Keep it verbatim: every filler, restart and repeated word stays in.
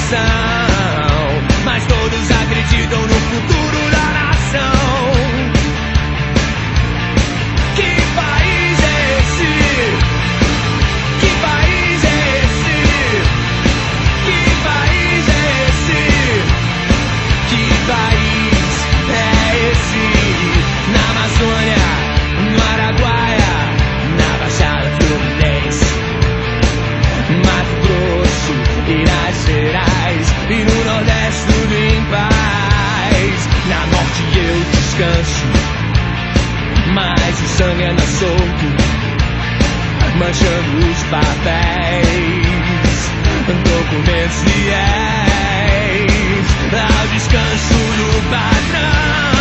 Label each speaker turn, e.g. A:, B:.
A: nação, mas todos acreditam no futuro da nação. Que país é esse? Que país é esse? Que país é esse? Que país é esse? Na Amazônia, no Araguaia, na Baixada Fluminense, Mato Grosso, Minas Gerais e no Nordeste tudo em paz. Na Norte eu descanso, mas o sangue anda solto, manchando os papéis, documentos fiéis ao descanso do patrão.